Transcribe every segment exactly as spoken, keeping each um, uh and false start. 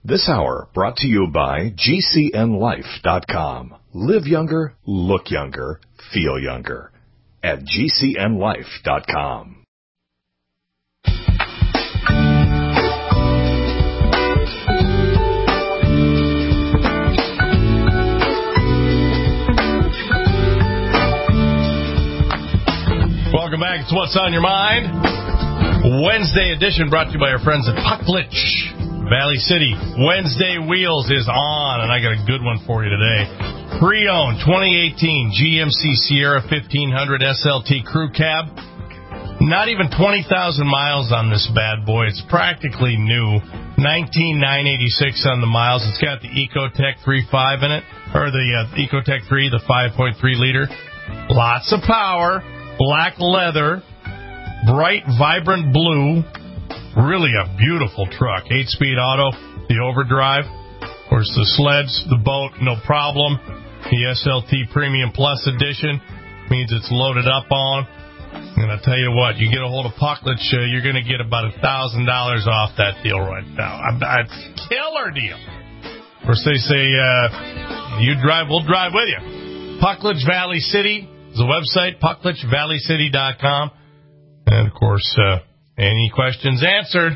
This hour brought to you by G C N life dot com. Live younger, look younger, feel younger at G C N life dot com. Welcome back. It's What's on Your Mind. Wednesday edition brought to you by our friends at Pucklich, Valley City. Wednesday Wheels is on, and I got a good one for you today. Pre-owned twenty eighteen G M C Sierra fifteen hundred S L T Crew Cab. Not even twenty thousand miles on this bad boy. It's practically new. nineteen thousand nine hundred eighty-six on the miles. It's got the Ecotec three point five in it, or the uh, Ecotec three, the five point three liter. Lots of power. Black leather, bright, vibrant blue, really a beautiful truck. Eight-speed auto, the overdrive, of course the sleds, the boat, no problem. The S L T Premium Plus Edition means it's loaded up on. And I tell you what, you get a hold of Pucklich, uh, you're going to get about a thousand dollars off that deal right now. It's a killer deal. Of course, they say, uh, you drive, we'll drive with you. Pucklich Valley City. The website, pucklich valley city dot com. And, of course, uh, any questions answered,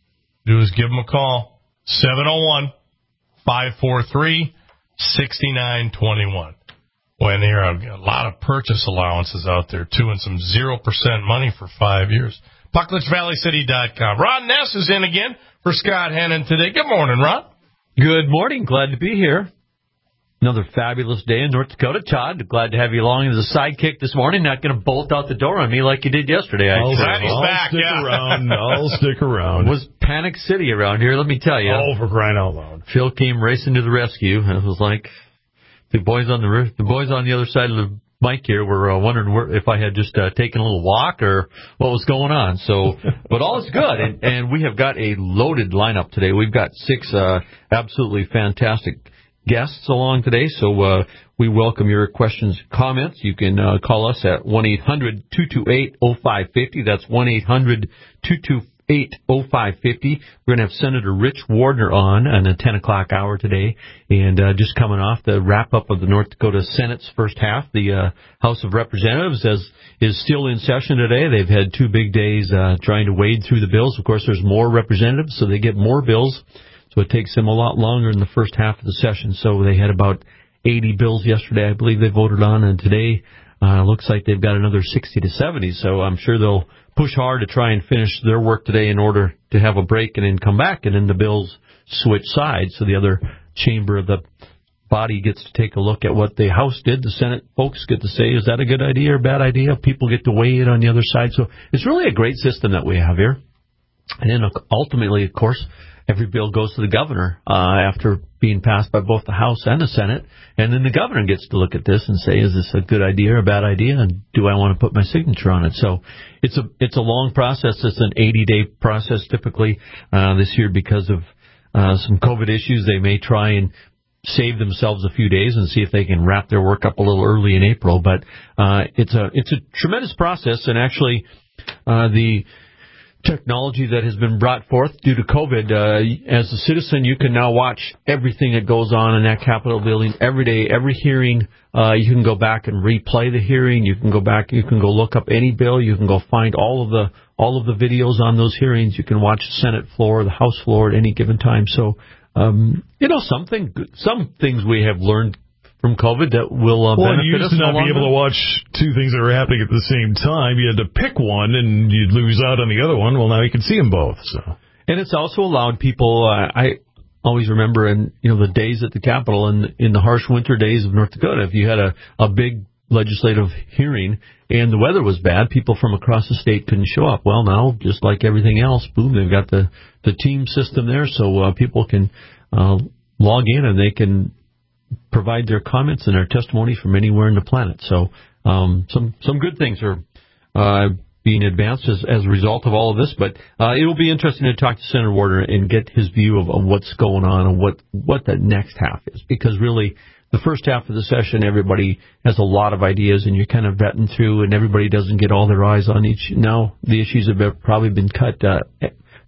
do is give them a call, seven oh one, five four three, six nine two one. Boy, and there are a lot of purchase allowances out there, too, and some zero percent money for five years. pucklich valley city dot com. Ron Ness is in again for Scott Hennon today. Good morning, Ron. Good morning. Glad to be here. Another fabulous day in North Dakota. Todd, glad to have you along as a sidekick this morning. Not going to bolt out the door on me like you did yesterday. I'll, I'll back, stick yeah. around. I'll stick around. It was Panic City around here, let me tell you. Oh, for crying out loud. Phil came racing to the rescue. It was like the boys on the the boys on the other side of the mic here were uh, wondering where, if I had just uh, taken a little walk or what was going on. So, but all is good, and, and we have got a loaded lineup today. We've got six uh, absolutely fantastic guests along today, so uh, we welcome your questions, comments. You can uh, call us at one eight hundred two two eight oh five five oh. That's one eight hundred two two eight oh five five oh. We're going to have Senator Rich Wardner on in the ten o'clock hour today, and uh, just coming off the wrap-up of the North Dakota Senate's first half. The uh, House of Representatives has, is still in session today. They've had two big days uh, trying to wade through the bills. Of course, there's more representatives, so they get more bills. So it takes them a lot longer in the first half of the session. So they had about eighty bills yesterday, I believe they voted on, and today uh, looks like they've got another sixty to seventy. So I'm sure they'll push hard to try and finish their work today in order to have a break and then come back, and then the bills switch sides. So the other chamber of the body gets to take a look at what the House did. The Senate folks get to say, is that a good idea or a bad idea? People get to weigh in on the other side. So it's really a great system that we have here. And then ultimately, of course, every bill goes to the governor uh, after being passed by both the House and the Senate, and then the governor gets to look at this and say, is this a good idea or a bad idea, and do I want to put my signature on it? So it's a it's a long process. It's an eighty-day process typically. Uh, this year, because of uh, some COVID issues, they may try and save themselves a few days and see if they can wrap their work up a little early in April. But uh, it's a it's a tremendous process, and actually uh, the technology that has been brought forth due to COVID. Uh, as a citizen, you can now watch everything that goes on in that Capitol building every day, every hearing. Uh, you can go back and replay the hearing. You can go back. You can go look up any bill. You can go find all of the all of the videos on those hearings. You can watch the Senate floor, the House floor at any given time. So, um, you know, something, some things we have learned from COVID that will uh, well, benefit you used us to not no be able to watch two things that are happening at the same time. You had to pick one, and you'd lose out on the other one. Well, now you can see them both. So, and it's also allowed people. Uh, I always remember, in you know, the days at the Capitol and in the harsh winter days of North Dakota, if you had a, a big legislative hearing and the weather was bad, people from across the state couldn't show up. Well, now, just like everything else, boom, they've got the the team system there, so uh, people can uh, log in and they can provide their comments and their testimony from anywhere in the planet. So um, some some good things are uh, being advanced as, as a result of all of this. But uh, it will be interesting to talk to Senator Warner and get his view of, of what's going on and what, what the next half is. Because really, the first half of the session, everybody has a lot of ideas, and you're kind of vetting through, and everybody doesn't get all their eyes on each. Now, the issues have probably been cut uh,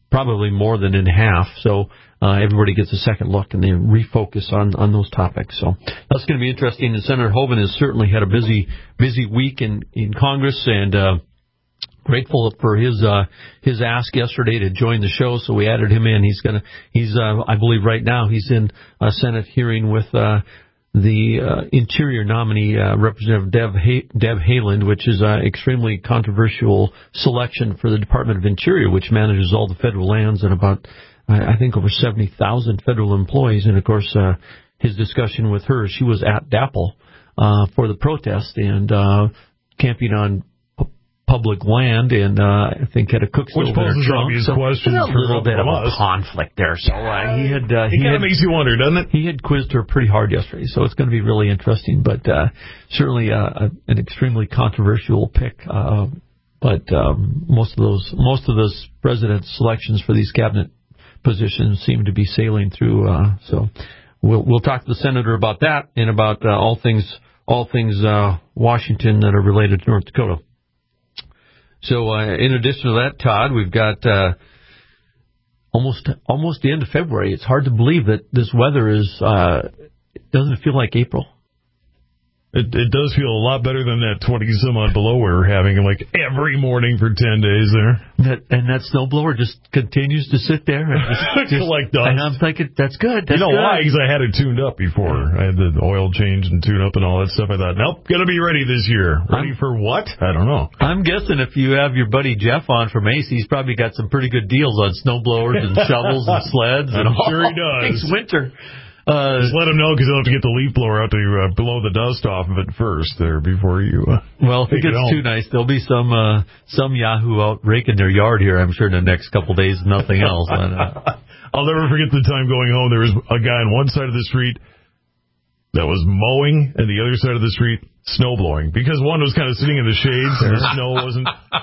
probably more than in half. So uh, everybody gets a second look and they refocus on, on those topics. So that's going to be interesting. And Senator Hoeven has certainly had a busy busy week in, in Congress, and uh, grateful for his uh, his ask yesterday to join the show. So we added him in. He's gonna he's uh, I believe right now he's in a Senate hearing with uh, the uh, Interior nominee, uh, Representative Deb, ha- Deb Haaland, which is an extremely controversial selection for the Department of Interior, which manages all the federal lands and about, I think, over seventy thousand federal employees. And, of course, uh, his discussion with her, she was at DAPL uh, for the protest and uh, camping on public land, and uh, I think had a cook stove Which in her poses trunk. obvious So questions a for little bit of us. a conflict there. So uh, he had uh, It he kind had, of makes you wonder, doesn't it? he had quizzed her pretty hard yesterday, so it's going to be really interesting. But uh, certainly uh, a, an extremely controversial pick. Uh, but um, most of those most of those president selections for these cabinet positions seem to be sailing through. Uh, so we'll we'll talk to the senator about that and about uh, all things all things uh, Washington that are related to North Dakota. So, uh, in addition to that, Todd, we've got uh, almost almost the end of February. It's hard to believe that this weather is uh, it doesn't feel like April. It, it does feel a lot better than that twenty some odd below we were having like every morning for ten days there. That and that snowblower just continues to sit there and just, just Collect dust. And I'm thinking that's good. That's you know good. why? Because I had it tuned up before. I had the oil change and tune up and all that stuff. I thought, nope, gonna be ready this year. Ready I'm, for what? I don't know. I'm guessing if you have your buddy Jeff on from Ace, he's probably got some pretty good deals on snowblowers and shovels and sleds and I'm all sure he does. things winter. Uh, Just let him know because he'll have to get the leaf blower out to uh, blow the dust off of it first there before you. Uh, well, if it take gets it too nice, there'll be some uh, some Yahoo out raking their yard here, I'm sure, in the next couple of days, nothing else. But, uh, I'll never forget the time going home. There was a guy on one side of the street that was mowing, and the other side of the street snow blowing because one was kind of sitting in the shades and the snow wasn't.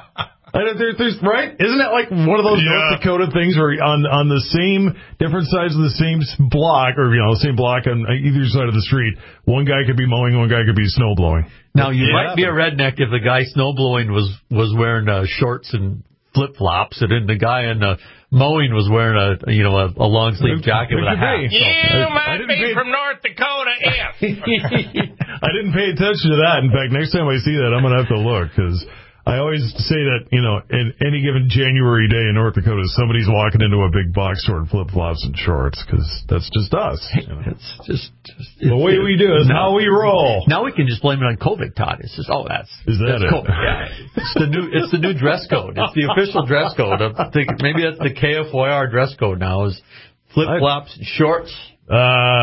I don't, there, there's right, isn't that like one of those Yeah. North Dakota things where on on the same different sides of the same block, or you know, the same block on either side of the street, one guy could be mowing, one guy could be snow blowing. now, you Yeah. might be a redneck if the guy snowblowing was was wearing uh, shorts and flip flops, and then the guy in the mowing was wearing a you know a, a long sleeve jacket with a hat. You I might didn't be pay- from North Dakota if. I didn't pay attention to that. In fact, next time I see that, I'm going to have to look because I always say that, you know, in any given January day in North Dakota, somebody's walking into a big box store in flip-flops and shorts because that's just us. You know? It's just, just The way we do is how we roll. Now we can just blame it on COVID, Todd. It's just, oh, that's Is that that's it? COVID. Yeah, it's the new, it's the new dress code. It's the official dress code. I'm thinking maybe that's the K F Y R dress code now. Is flip flops and shorts. Uh,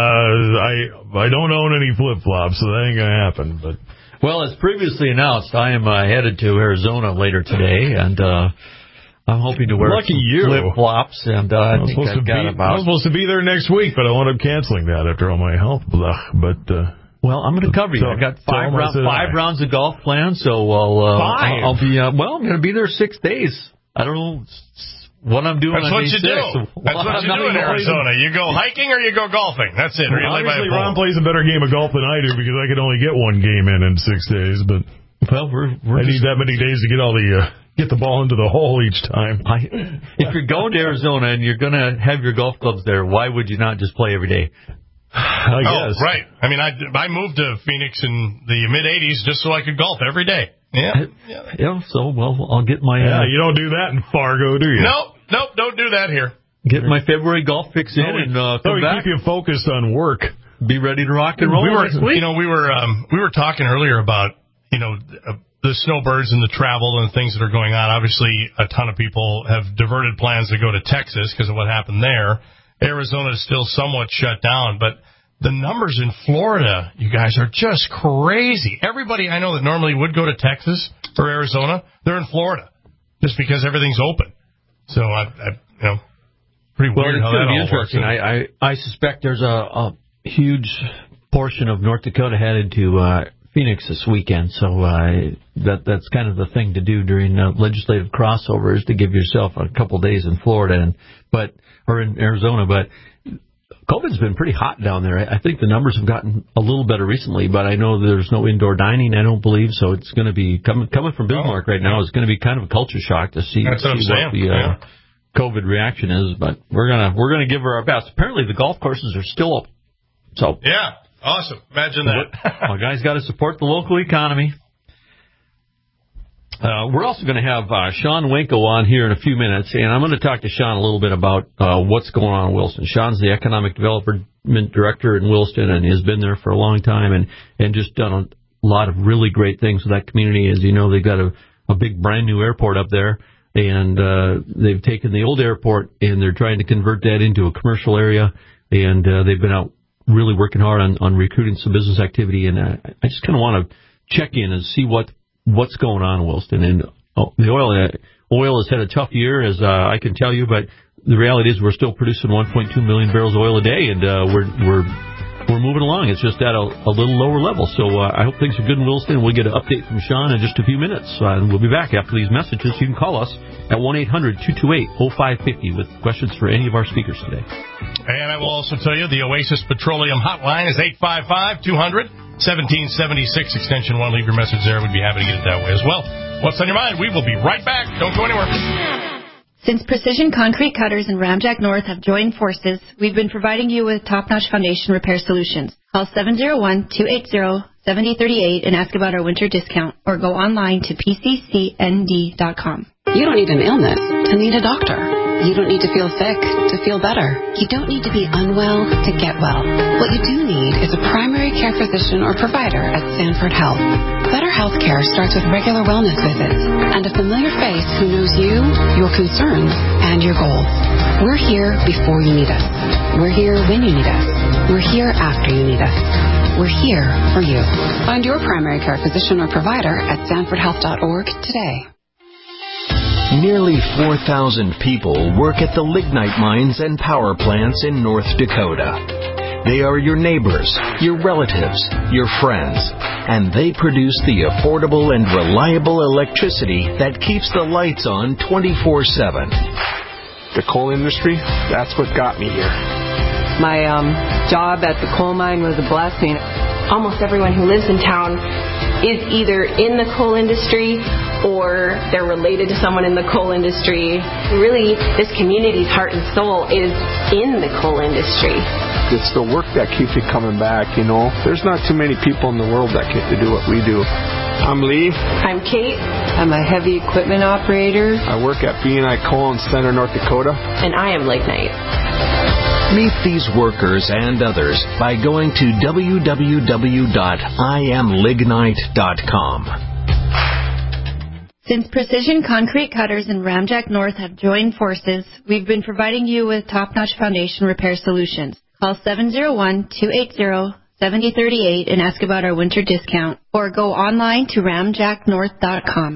I I don't own any flip-flops, so that ain't going to happen. But Well, as previously announced, I am uh, headed to Arizona later today, and uh, I'm hoping to wear Lucky some you. flip-flops, and uh, I, I was, think supposed to I've be, got I was about... supposed to be there next week, but I wound up canceling that after all my health blah. But uh, Well, I'm going to cover you. I got five, Tell 'em I round, said five I. rounds of golf planned, so I'll, uh, Five? I'll, I'll be... Uh, well, I'm going to be there six days. I don't know what I'm doing That's on what day you do. six. That's Well, what I'm you not do in even- Arizona. You go hiking or you go golfing. That's it. Or you live by a obviously, Ron pool. plays a better game of golf than I do because I can only get one game in in six days. But Well, we're, we're I just, need that many days to get all the uh, get the ball into the hole each time. I, if you're going to Arizona and you're going to have your golf clubs there, why would you not just play every day? I Oh, guess. right. I mean, I, I moved to Phoenix in the mid eighties just so I could golf every day. Yeah. yeah. Yeah, so, well, I'll get my... Yeah, Uh, you don't do that in Fargo, do you? Nope. Nope. Don't do that here. Get my February golf fix in So we, and uh, so come we back. keep you focused on work. Be ready to rock and roll we were, next week. you know, we were um, we were talking earlier about, you know, uh, the snowbirds and the travel and the things that are going on. Obviously, a ton of people have diverted plans to go to Texas because of what happened there. Arizona is still somewhat shut down, but the numbers in Florida, you guys, are just crazy. Everybody I know that normally would go to Texas or Arizona, they're in Florida just because everything's open. So, I, I you know, pretty well, weird it's how going that to be all works. interesting. I, I, I suspect there's a, a huge portion of North Dakota headed to uh, Phoenix this weekend, so uh, that that's kind of the thing to do during uh, legislative crossover is to give yourself a couple days in Florida and but or in Arizona, but COVID's been pretty hot down there. I think the numbers have gotten a little better recently, but I know there's no indoor dining, I don't believe, so it's going to be, coming coming from Bismarck right now, it's going to be kind of a culture shock to see, That's what I'm see saying. what the, uh, Yeah. COVID reaction is, but we're gonna we're gonna give her our best. Apparently, the golf courses are still open. So yeah, awesome. Imagine that. Our guys got to support the local economy. Uh, we're also going to have uh, Sean Winko on here in a few minutes, and I'm going to talk to Sean a little bit about uh, what's going on in Williston. Sean's the economic development director in Williston and has been there for a long time and, and just done a lot of really great things with that community. As you know, they've got a, a big brand new airport up there, and uh, they've taken the old airport and they're trying to convert that into a commercial area, and uh, they've been out really working hard on, on recruiting some business activity. And uh, I just kind of want to check in and see what what's going on in Williston. And oh, the oil uh, oil has had a tough year, as uh, I can tell you, but the reality is we're still producing one point two million barrels of oil a day, and uh, we're we're we're moving along. It's just at a, a little lower level. So uh, I hope things are good in Williston. We'll get an update from Sean in just a few minutes, uh, and we'll be back after these messages. You can call us at one eight hundred two two eight oh five five oh with questions for any of our speakers today. And I will also tell you the Oasis Petroleum hotline is eight five five two hundred seventeen seventy-six, extension one. Leave your message there. We'd be happy to get it that way as well. What's on your mind? We will be right back. Don't go anywhere. Since Precision Concrete Cutters and Ramjack North have joined forces, we've been providing you with top-notch foundation repair solutions. Call seven oh one, two eight zero, seven oh three eight and ask about our winter discount, or go online to p c c n d dot com. You don't need an illness to need a doctor. You don't need to feel sick to feel better. You don't need to be unwell to get well. What you do need is a primary care physician or provider at Sanford Health. Better health care starts with regular wellness visits and a familiar face who knows you, your concerns, and your goals. We're here before you need us. We're here when you need us. We're here after you need us. We're here for you. Find your primary care physician or provider at sanford health dot org today. Nearly four thousand people work at the lignite mines and power plants in North Dakota. They are your neighbors, your relatives, your friends, and they produce the affordable and reliable electricity that keeps the lights on twenty-four seven. The coal industry, that's what got me here. My um, job at the coal mine was a blessing. Almost everyone who lives in town is either in the coal industry or they're related to someone in the coal industry. Really, this community's heart and soul is in the coal industry. It's the work that keeps you coming back, you know. There's not too many people in the world that get to do what we do. I'm Lee. I'm Kate. I'm a heavy equipment operator. I work at B and I Coal in Center, North Dakota. And I am Lignite. Meet these workers and others by going to w w w dot i am lignite dot com. Since Precision Concrete Cutters and Ramjack North have joined forces, we've been providing you with top-notch foundation repair solutions. Call seven oh one, two eight zero, seven oh three eight and ask about our winter discount, or go online to ramjack north dot com.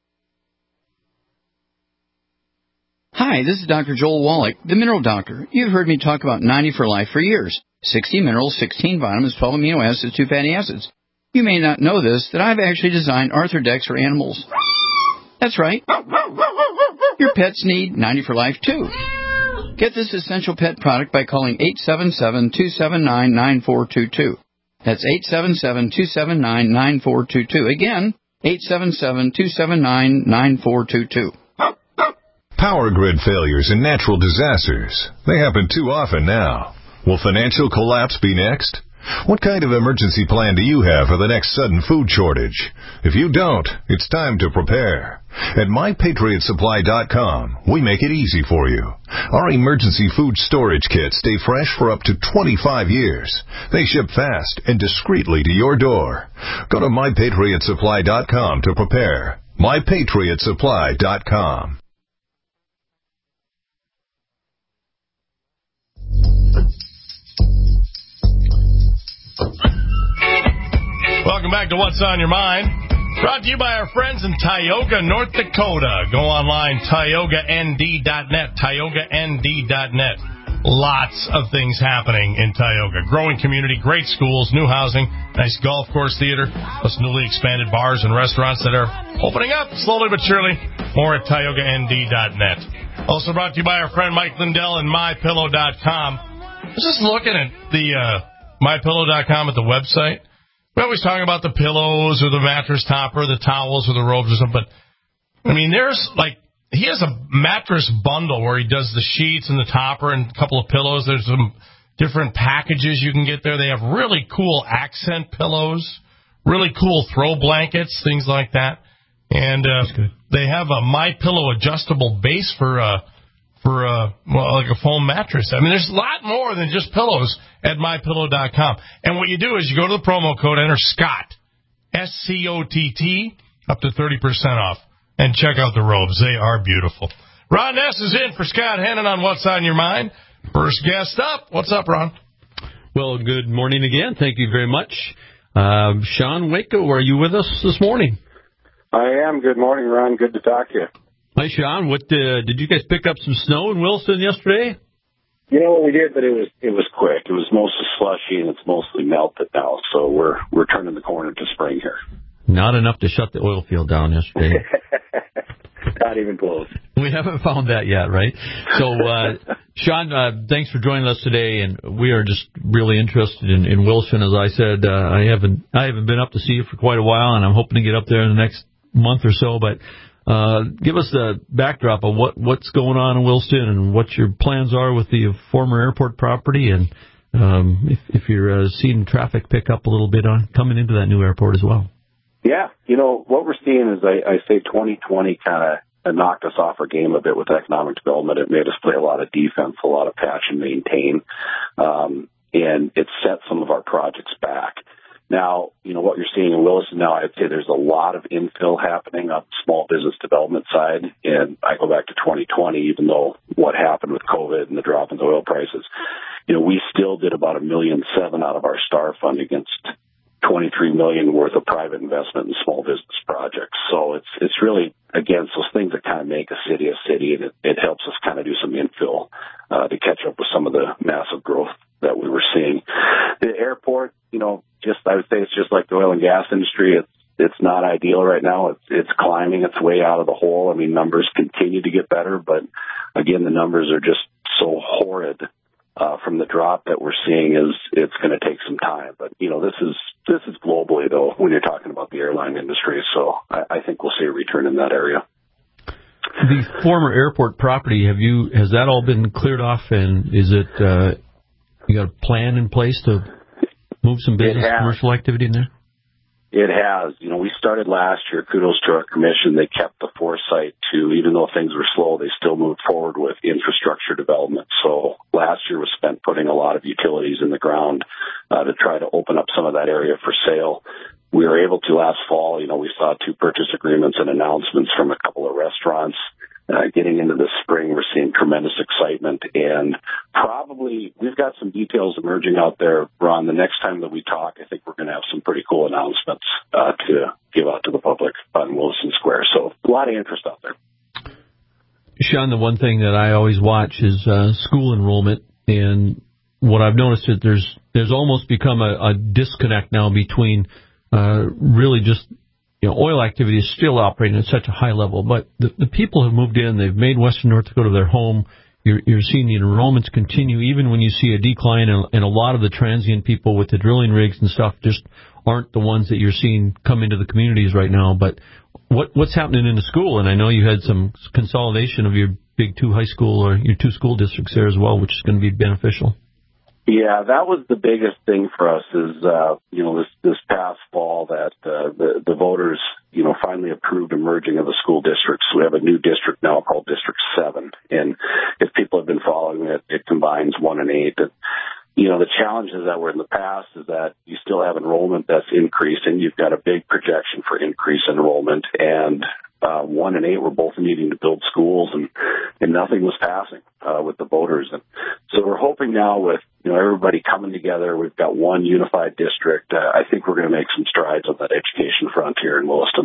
Hi, this is Doctor Joel Wallach, the Mineral Doctor. You've heard me talk about ninety for Life for years. sixty minerals, sixteen vitamins, twelve amino acids, two fatty acids. You may not know this, that I've actually designed Arthrodex for animals. That's right. Your pets need ninety for Life, too. Get this essential pet product by calling eight seven seven, two seven nine, nine four two two. That's eight seven seven, two seven nine, nine four two two. Again, eight seven seven, two seven nine, nine four two two. Power grid failures and natural disasters. They happen too often now. Will financial collapse be next? What kind of emergency plan do you have for the next sudden food shortage? If you don't, it's time to prepare. At my patriot supply dot com, we make it easy for you. Our emergency food storage kits stay fresh for up to twenty-five years. They ship fast and discreetly to your door. Go to my patriot supply dot com to prepare. my patriot supply dot com. Welcome back to What's on Your Mind. Brought to you by our friends in Tioga, North Dakota. Go online, tioga n d dot net, tioga n d dot net. Lots of things happening in Tioga. Growing community, great schools, new housing, nice golf course theater, plus newly expanded bars and restaurants that are opening up slowly but surely. More at tioga n d dot net. Also brought to you by our friend Mike Lindell and my pillow dot com. I was just looking at the uh, my pillow dot com at the website. We always talk about the pillows or the mattress topper, the towels or the robes or something, but I mean, there's like he has a mattress bundle where he does the sheets and the topper and a couple of pillows. There's some different packages you can get there. They have really cool accent pillows, really cool throw blankets, things like that. And uh, they have a MyPillow adjustable base for uh, for uh, well, like a foam mattress. I mean, there's a lot more than just pillows at my pillow dot com. And what you do is you go to the promo code, enter Scott, S C O T T, up to thirty percent off, and check out the robes. They are beautiful. Ron Ness is in for Scott Hannon on What's on Your Mind. First guest up. What's up, Ron? Well, good morning again. Thank you very much. Uh, Sean Waco, are you with us this morning? I am. Good morning, Ron. Good to talk to you. Hi, Sean. What uh, did you guys pick up some snow in Williston yesterday? You know what we did, but it was it was quick. It was mostly slushy, and it's mostly melted now. So we're we're turning the corner to spring here. Not enough to shut the oil field down yesterday. Not even close. We haven't found that yet, right? So, uh, Sean, uh, thanks for joining us today, and we are just really interested in, in Williston. As I said, uh, I haven't I haven't been up to see you for quite a while, and I'm hoping to get up there in the next month or so. But uh, give us the backdrop of what, what's going on in Williston and what your plans are with the former airport property, and um, if, if you're uh, seeing traffic pick up a little bit on coming into that new airport as well. Yeah, you know, what we're seeing is I, I say twenty twenty kind of knocked us off our game a bit with economic development. It made us play a lot of defense, a lot of patch and maintain, um, and it set some of our projects back. Now, you know, what you're seeing in Williston now, I'd say there's a lot of infill happening on the small business development side, and I go back to twenty twenty, even though what happened with COVID and the drop in the oil prices, you know, we still did about a million seven out of our STAR fund against twenty-three million worth of private investment in small business projects. So it's it's really, again, those things that kind of make a city a city, and it, it helps us kind of do some infill uh, to catch up with some of the massive growth that we were seeing. The airport, you know, just I would say it's just like the oil and gas industry. It's it's not ideal right now. It's it's climbing its way out of the hole. I mean, numbers continue to get better, but again, the numbers are just so horrid. Uh, from the drop that we're seeing is it's going to take some time. But, you know, this is this is globally, though, when you're talking about the airline industry. So I, I think we'll see a return in that area. The former airport property, have you has that all been cleared off? And is it, uh, you got a plan in place to move some business commercial activity in there? It has. You know, we started last year. Kudos to our commission. They kept the foresight to, even though things were slow, they still moved forward with infrastructure development. So last year was spent putting a lot of utilities in the ground uh, to try to open up some of that area for sale. We were able to last fall. You know, we saw two purchase agreements and announcements from a couple of restaurants. Uh, getting into the spring, we're seeing tremendous excitement, and probably we've got some details emerging out there, Ron. The next time that we talk, I think we're going to have some pretty cool announcements uh, to give out to the public on Wilson Square. So a lot of interest out there. Sean, the one thing that I always watch is uh, school enrollment, and what I've noticed is there's there's almost become a, a disconnect now between uh, really just You know, oil activity is still operating at such a high level, but the, the people have moved in. They've made Western North Dakota their home. You're, you're seeing the enrollments continue, even when you see a decline, and, and a lot of the transient people with the drilling rigs and stuff just aren't the ones that you're seeing come into the communities right now. But what what's happening in the school? And I know you had some consolidation of your big two high school or your two school districts there as well, which is going to be beneficial. Yeah, that was the biggest thing for us is, uh, you know, this, this past fall that, uh, the, the voters, you know, finally approved a merging of the school districts. We have a new district now called District seven. And if people have been following it, it combines one and eight. And, you know, the challenges that were in the past is that you still have enrollment that's increasing. You've got a big projection for increased enrollment, and Uh, one and eight were both needing to build schools, and, and nothing was passing uh, with the voters. And so we're hoping now with, you know, everybody coming together, we've got one unified district. Uh, I think we're going to make some strides on that education front here in Williston.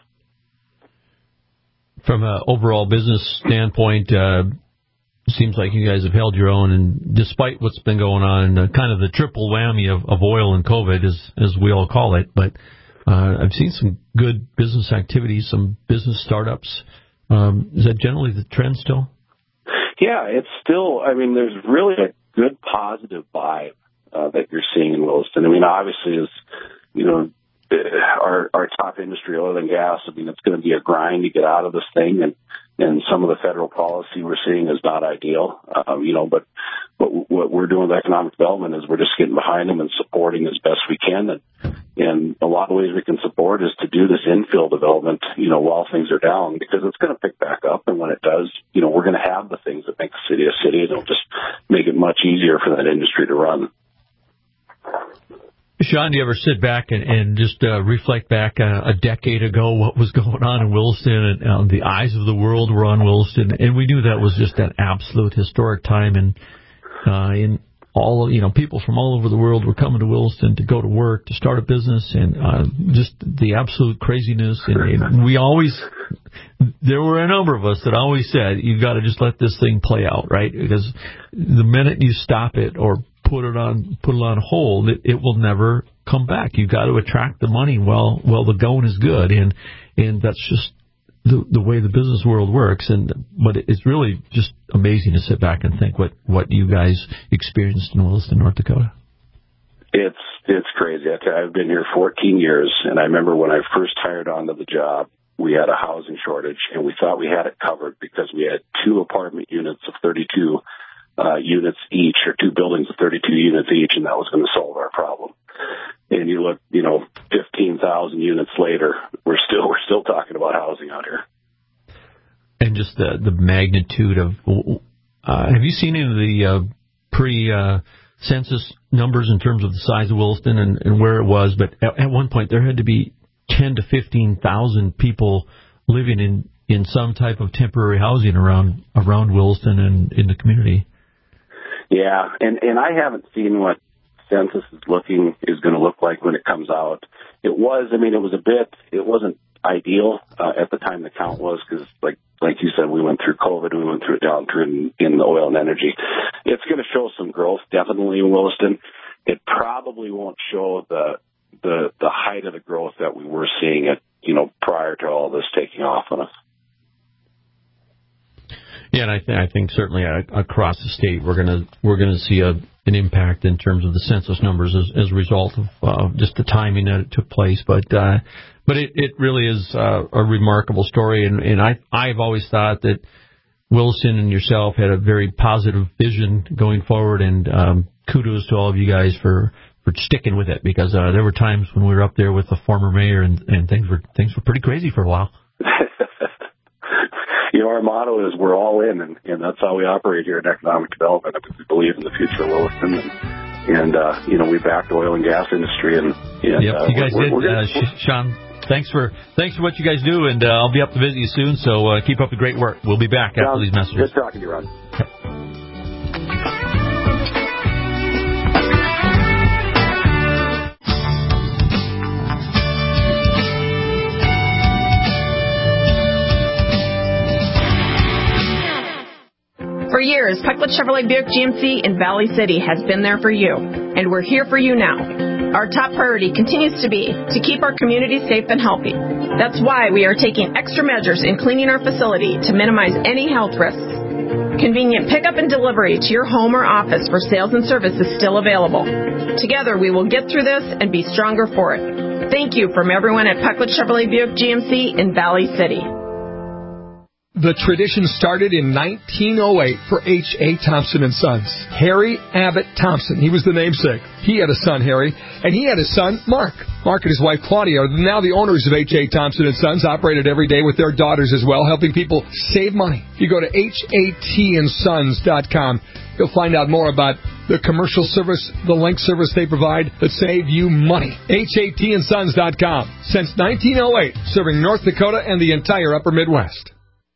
From an overall business standpoint, uh, seems like you guys have held your own, and despite what's been going on, uh, kind of the triple whammy of, of oil and COVID, as, as we all call it, but Uh, I've seen some good business activities, some business startups. Um, is that generally the trend still? Yeah, it's still, I mean, there's really a good positive vibe uh, that you're seeing in Williston. I mean, obviously, as you know, our our top industry, oil and gas. I mean, it's going to be a grind to get out of this thing, and and some of the federal policy we're seeing is not ideal. Um, you know, but what what we're doing with economic development is we're just getting behind them and supporting as best we can. And and a lot of ways we can support is to do this infill development, you know, while things are down, because it's going to pick back up. And when it does, you know, we're going to have the things that make the city a city. It'll just make it much easier for that industry to run. Sean, do you ever sit back and, and just uh, reflect back uh, a decade ago what was going on in Williston, and uh, the eyes of the world were on Williston, and we knew that was just an absolute historic time, and uh, in all, you know, people from all over the world were coming to Williston to go to work, to start a business, and uh, just the absolute craziness. And, and we always, there were a number of us that always said, you've got to just let this thing play out, right? Because the minute you stop it or put it on put it on hold, it, it will never come back. You've got to attract the money while while the going is good, and and that's just the the way the business world works. And but it's really just amazing to sit back and think what what you guys experienced in Williston, North Dakota. It's it's crazy. I've been here fourteen years, and I remember when I first hired onto the job, we had a housing shortage, and we thought we had it covered because we had two apartment units of thirty-two Uh, units each, or two buildings of thirty-two units each, and that was going to solve our problem. And you look, you know, fifteen thousand units later, we're still we're still talking about housing out here. And just the the magnitude of, uh, have you seen any of the uh, pre-census uh, numbers in terms of the size of Williston and, and where it was? But at, at one point, there had to be ten to fifteen thousand people living in, in some type of temporary housing around around Williston and in the community. Yeah, and, and I haven't seen what census is looking is going to look like when it comes out. It was, I mean, it was a bit, it wasn't ideal uh, at the time the count was, because like like you said, we went through COVID, we went through a downturn in, in the oil and energy. It's going to show some growth, definitely in Williston. It probably won't show the the the height of the growth that we were seeing at, you know, prior to all this taking off on us. Yeah, and I, th- I think certainly uh, across the state we're gonna we're gonna see a, an impact in terms of the census numbers as, as a result of uh, just the timing that it took place. But uh, but it, it really is uh, a remarkable story, and, and I I've always thought that Wilson and yourself had a very positive vision going forward, and um, kudos to all of you guys for, for sticking with it, because uh, there were times when we were up there with the former mayor and, and things were things were pretty crazy for a while. You know, our motto is we're all in, and, and that's how we operate here at Economic Development. We believe in the future of Williston, and, and uh, you know, we back the oil and gas industry. And, and yep, uh, you guys we're, did, we're gonna, uh, Sean. Thanks for thanks for what you guys do, and uh, I'll be up to visit you soon. So uh, keep up the great work. We'll be back after Sounds these messages. Good talking to you, Ron. Okay. For years, Pecklet Chevrolet Buick G M C in Valley City has been there for you, and we're here for you now. Our top priority continues to be to keep our community safe and healthy. That's why we are taking extra measures in cleaning our facility to minimize any health risks. Convenient pickup and delivery to your home or office for sales and service is still available. Together, we will get through this and be stronger for it. Thank you from everyone at Pecklet Chevrolet Buick G M C in Valley City. The tradition started in nineteen oh eight for H A. Thompson and Sons. Harry Abbott Thompson, he was the namesake. He had a son, Harry, and he had a son, Mark. Mark and his wife, Claudia, are now the owners of H A. Thompson and Sons, operated every day with their daughters as well, helping people save money. If you go to H A T and sons dot com, you'll find out more about the commercial service, the link service they provide that save you money. H A T and sons dot com. Since nineteen oh eight, serving North Dakota and the entire upper Midwest.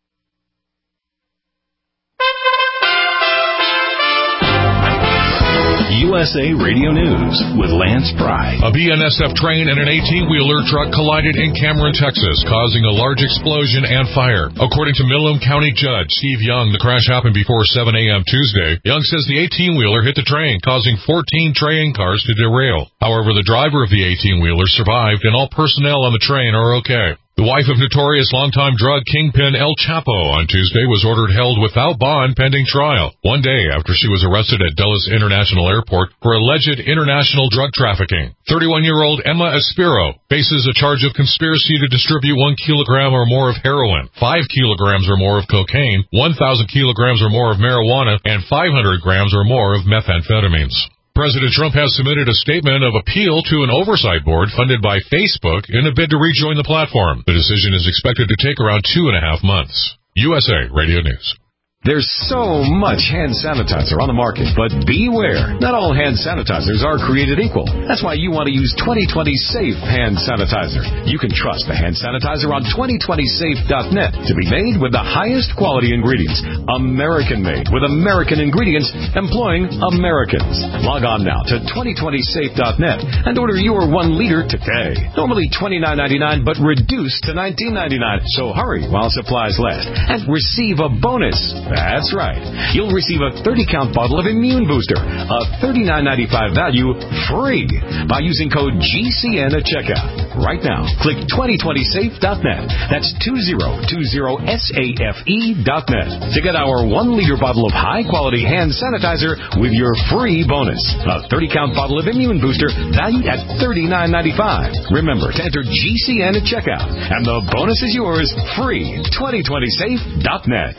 U S A Radio News with Lance Pry. A B N S F train and an eighteen-wheeler truck collided in Cameron, Texas, causing a large explosion and fire. According to Milam County Judge Steve Young, the crash happened before seven a.m. Tuesday. Young says the eighteen-wheeler hit the train, causing fourteen train cars to derail. However, the driver of the eighteen-wheeler survived, and all personnel on the train are okay. The wife of notorious longtime drug kingpin El Chapo on Tuesday was ordered held without bond pending trial, one day after she was arrested at Dulles International Airport for alleged international drug trafficking. thirty-one-year-old Emma Espiro faces a charge of conspiracy to distribute one kilogram or more of heroin, five kilograms or more of cocaine, one thousand kilograms or more of marijuana, and five hundred grams or more of methamphetamines. President Trump has submitted a statement of appeal to an oversight board funded by Facebook in a bid to rejoin the platform. The decision is expected to take around two and a half months. U S A Radio News. There's so much hand sanitizer on the market, but beware. Not all hand sanitizers are created equal. That's why you want to use twenty twenty Safe Hand Sanitizer. You can trust the hand sanitizer on twenty twenty safe dot net to be made with the highest quality ingredients. American-made with American ingredients employing Americans. Log on now to twenty twenty safe dot net and order your one liter today. Normally twenty-nine ninety-nine, but reduced to nineteen ninety-nine. So hurry while supplies last and receive a bonus. That's right. You'll receive a thirty-count bottle of Immune Booster, a thirty-nine ninety-five value, free by using code G C N at checkout. Right now, click twenty twenty safe dot net. That's two zero two zero safe dot net to get our one-liter bottle of high-quality hand sanitizer with your free bonus. A thirty-count bottle of Immune Booster valued at thirty-nine ninety-five. Remember to enter G C N at checkout, and the bonus is yours free. twenty twenty safe dot net.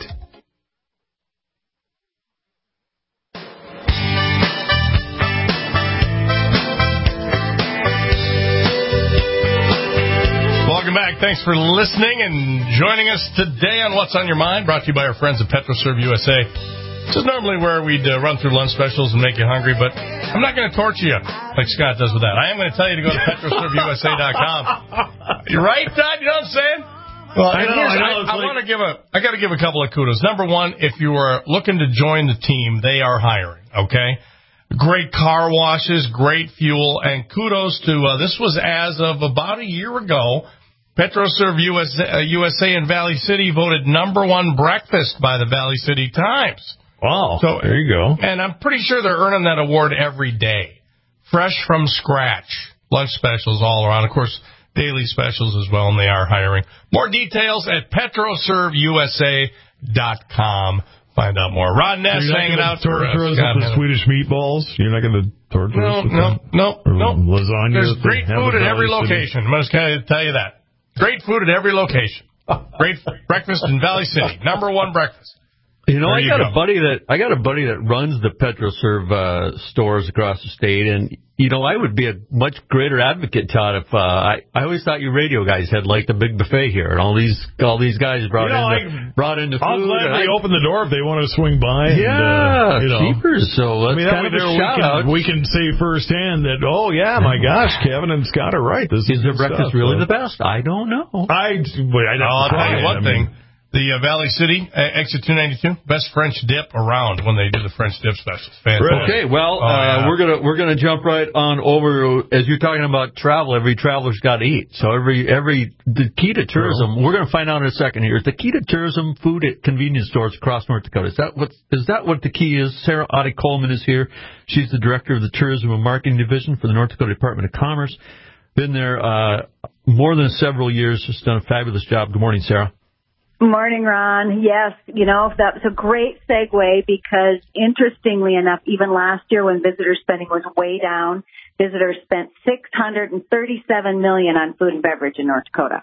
Welcome back. Thanks for listening and joining us today on What's on Your Mind, brought to you by our friends at PetroServe U S A. This is normally where we'd uh, run through lunch specials and make you hungry, but I'm not going to torture you like Scott does with that. I am going to tell you to go to petro serve U S A dot com. You're right, Todd? You know what I'm saying? Well, I, know, I, know, I, I like... want to give a, I got to give a couple of kudos. Number one, if you are looking to join the team, they are hiring, okay? Great car washes, great fuel, and kudos to, uh, this was as of about a year ago, PetroServe U S A, uh, U S A in Valley City voted number one breakfast by the Valley City Times. Wow, so, there you go. And I'm pretty sure they're earning that award every day. Fresh from scratch. Lunch specials all around. Of course, daily specials as well, and they are hiring. More details at petro serve U S A dot com. Find out more. Rod Ness hanging out for us. Torture us with the Swedish meatballs? You're not going to torture no, us with No, no, no, no. Lasagna? There's great food at every location. I'm just going to tell you that. Great food at every location. Great breakfast in Valley City. Number one breakfast. You know, there I you got go. a buddy that I got a buddy that runs the PetroServe uh, stores across the state, and you know, I would be a much greater advocate, Todd, if uh, I I always thought you radio guys had like the big buffet here, and all these all these guys brought you know, in the, I, brought in the food. I'll gladly I, open the door if they want to swing by. And, yeah, uh, you know. cheapers. So that's I mean, kind of a we shout can, out. We can say firsthand that, oh yeah, my gosh, Kevin and Scott are right. This is, is their breakfast stuff, really so. the best? I don't know. I, wait, I I'll tell you one I thing. mean, The uh, Valley City, uh, exit two ninety-two, best French dip around when they do the French dip specials. Fantastic. Okay, well, oh, uh, yeah. we're gonna we're gonna jump right on over as you're talking about travel. Every traveler's got to eat. So every every the key to tourism. We're gonna find out in a second here. The key to tourism: food at convenience stores across North Dakota. Is that what is that what the key is? Sarah Otte Coleman is here. She's the director of the Tourism and Marketing Division for the North Dakota Department of Commerce. Been there uh, more than several years. Has done a fabulous job. Good morning, Sarah. Morning, Ron. Yes, you know, that was a great segue because interestingly enough, even last year when visitor spending was way down, visitors spent six hundred thirty-seven million dollars on food and beverage in North Dakota.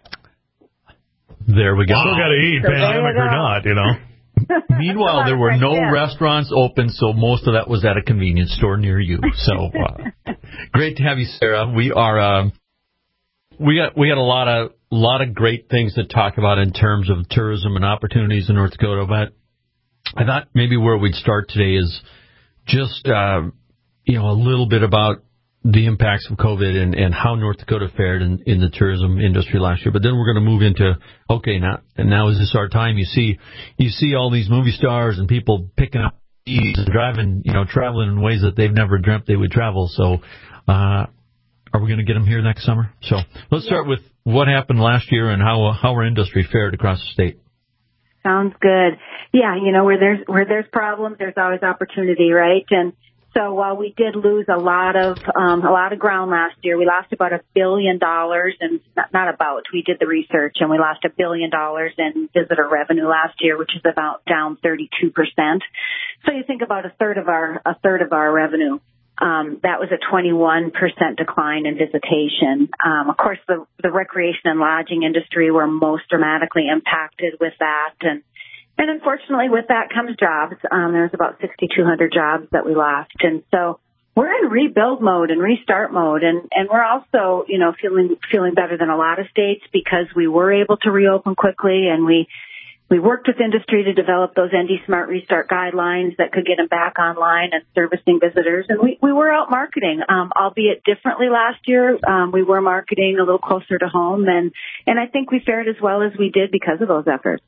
There we go. Still got to eat, So pandemic or not, you know. Meanwhile, there were no restaurants open, so most of that was at a convenience store near you. So uh, great to have you, Sarah. We are uh, we got we got a lot of a lot of great things to talk about in terms of tourism and opportunities in North Dakota. But I thought maybe where we'd start today is just uh, you know a little bit about the impacts of COVID and, and how North Dakota fared in, in the tourism industry last year. But then we're going to move into, okay, now and now is this our time? You see, you see all these movie stars and people picking up and driving, you know, traveling in ways that they've never dreamt they would travel. So, uh, are we going to get them here next summer? So let's start with what happened last year and how how our industry fared across the state. Sounds good. Yeah, you know, where there's where there's problems, there's always opportunity, right? And So while we did lose a lot of um, a lot of ground last year, we lost about a billion dollars, and not, not about. We did the research, and we lost a billion dollars in visitor revenue last year, which is about down thirty-two percent. So you think about a third of our a third of our revenue. Um, that was a twenty-one percent decline in visitation. Um, of course, the the recreation and lodging industry were most dramatically impacted with that, and. And unfortunately, with that comes jobs. Um, there's about sixty-two hundred jobs that we lost. And so we're in rebuild mode and restart mode. And, and we're also, you know, feeling feeling better than a lot of states because we were able to reopen quickly. And we we worked with industry to develop those N D Smart Restart guidelines that could get them back online and servicing visitors. And we, we were out marketing, um, albeit differently last year. Um, we were marketing a little closer to home. And, and I think we fared as well as we did because of those efforts.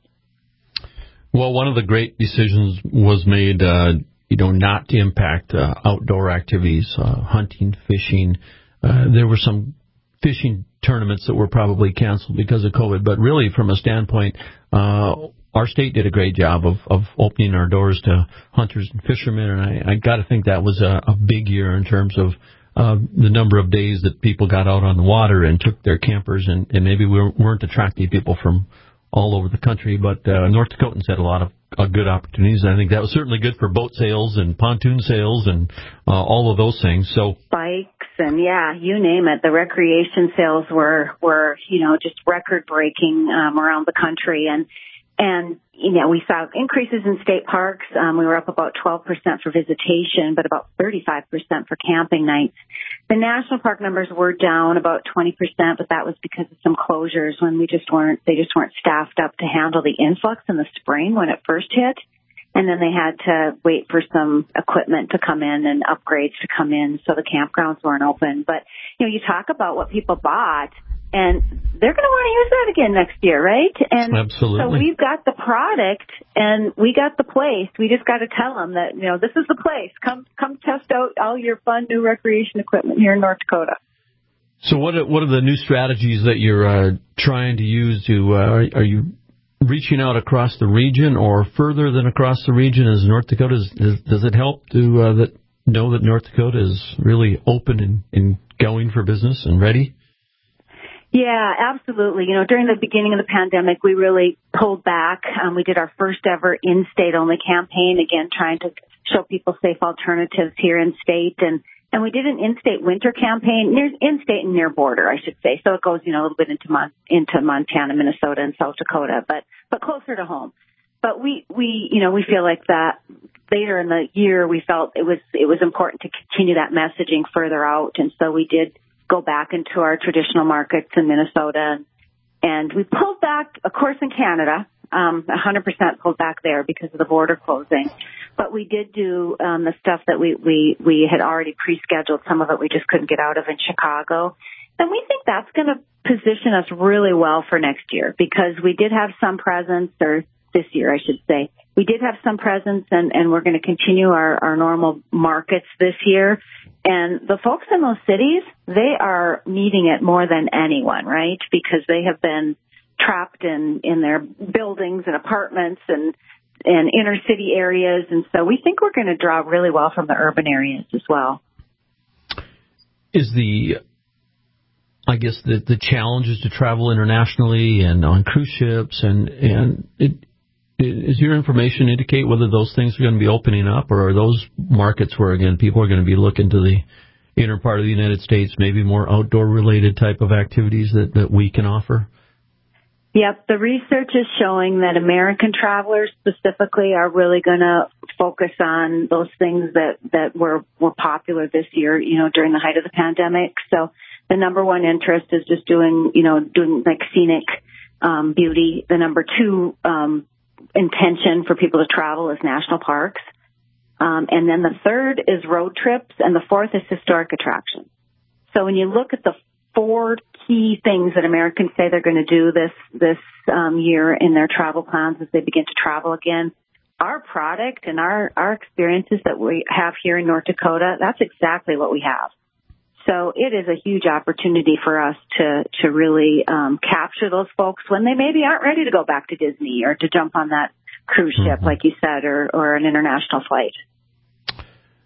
Well, one of the great decisions was made, uh, you know, not to impact uh, outdoor activities, uh, hunting, fishing. Uh, there were some fishing tournaments that were probably canceled because of COVID. But really, from a standpoint, uh, our state did a great job of, of opening our doors to hunters and fishermen. And I, I got to think that was a, a big year in terms of uh, the number of days that people got out on the water and took their campers. And, and maybe we weren't attracting people from all over the country, but uh, North Dakotans had a lot of uh, good opportunities. And I think that was certainly good for boat sales and pontoon sales and uh, all of those things. So bikes and yeah, you name it. The recreation sales were were you know just record breaking um, around the country, and and you know we saw increases in state parks. Um, we were up about twelve percent for visitation, but about thirty-five percent for camping nights. The national park numbers were down about twenty percent, but that was because of some closures when we just weren't, they just weren't staffed up to handle the influx in the spring when it first hit. And then they had to wait for some equipment to come in and upgrades to come in, so the campgrounds weren't open. But, you know, you talk about what people bought, and they're going to want to use that again next year, right? And absolutely. So we've got the product and we got the place. We just got to tell them that, you know, this is the place. Come, come test out all your fun new recreation equipment here in North Dakota. So what are, what are the new strategies that you're uh, trying to use to, uh, are, are you reaching out across the region or further than across the region? As North Dakota, is, is, does it help to uh, that know that North Dakota is really open and, and going for business and ready? Yeah, absolutely. You know, during the beginning of the pandemic, we really pulled back. Um, we did our first ever in-state only campaign, again, trying to show people safe alternatives here in state. And, and we did an in-state winter campaign, near in-state and near border, I should say. So it goes, you know, a little bit into Mon- into Montana, Minnesota, and South Dakota, but, but closer to home. But we, we, you know, we feel like that later in the year, we felt it was, it was important to continue that messaging further out. And so we did go back into our traditional markets in Minnesota. And we pulled back, of course, in Canada, um, one hundred percent pulled back there because of the border closing. But we did do um, the stuff that we, we, we had already pre-scheduled. Some of it we just couldn't get out of in Chicago. And we think that's going to position us really well for next year because we did have some presence, or this year, I should say. We did have some presence, and, and we're going to continue our, our normal markets this year. And the folks in those cities, they are needing it more than anyone, right? Because they have been trapped in, in their buildings and apartments and, and inner city areas. And so we think we're going to draw really well from the urban areas as well. Is the, I guess, the, the challenge is to travel internationally and on cruise ships, and, and it, is your information indicate whether those things are going to be opening up, or are those markets where, again, people are going to be looking to the inner part of the United States, maybe more outdoor-related type of activities that, that we can offer? Yep, the research is showing that American travelers specifically are really going to focus on those things that, that were, were popular this year, you know, during the height of the pandemic. So the number one interest is just doing, you know, doing like scenic um, beauty. The number two um intention for people to travel is national parks. Um, and then the third is road trips, and the fourth is historic attractions. So when you look at the four key things that Americans say they're going to do this, this um, year in their travel plans as they begin to travel again, our product and our, our experiences that we have here in North Dakota, that's exactly what we have. So it is a huge opportunity for us to, to really um, capture those folks when they maybe aren't ready to go back to Disney or to jump on that cruise ship, mm-hmm. like you said, or, or an international flight.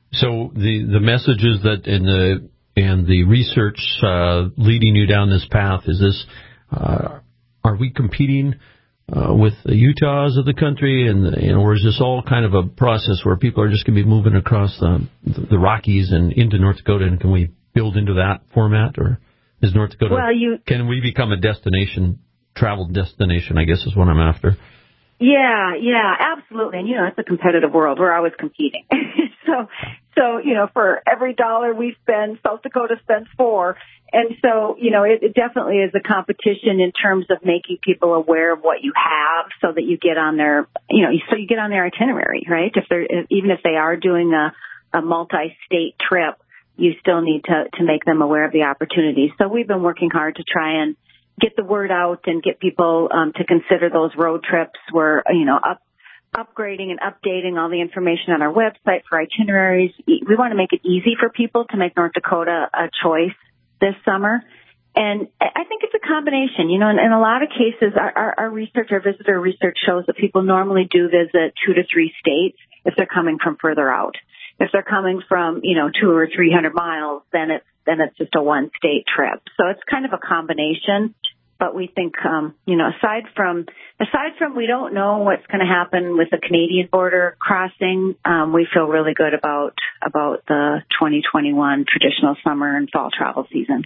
So the the messages that in the and the research uh, leading you down this path is this: uh, are we competing uh, with the Utahs of the country, and you know, or is this all kind of a process where people are just going to be moving across the the Rockies and into North Dakota, and can we build into that format, or is North Dakota? Well, you can we become a destination, travel destination? I guess is what I'm after. Yeah, yeah, absolutely. And, you know, it's a competitive world. We're always competing. so, so, you know, for every dollar we spend, South Dakota spends four. And so, you know, it, it definitely is a competition in terms of making people aware of what you have so that you get on their, you know, so you get on their itinerary, right? If they're, even if they are doing a, a multi-state trip, you still need to, to make them aware of the opportunities. So we've been working hard to try and get the word out and get people um, to consider those road trips. We're, you know, up, upgrading and updating all the information on our website for itineraries. We want to make it easy for people to make North Dakota a choice this summer. And I think it's a combination, you know, in, in a lot of cases, our, our, our research, our visitor research shows that people normally do visit two to three states if they're coming from further out. If they're coming from, you know, two or three hundred miles, then it's, then it's just a one state trip. So it's kind of a combination. But we think, um, you know, aside from, aside from we don't know what's going to happen with the Canadian border crossing, um, we feel really good about, about the twenty twenty-one traditional summer and fall travel season.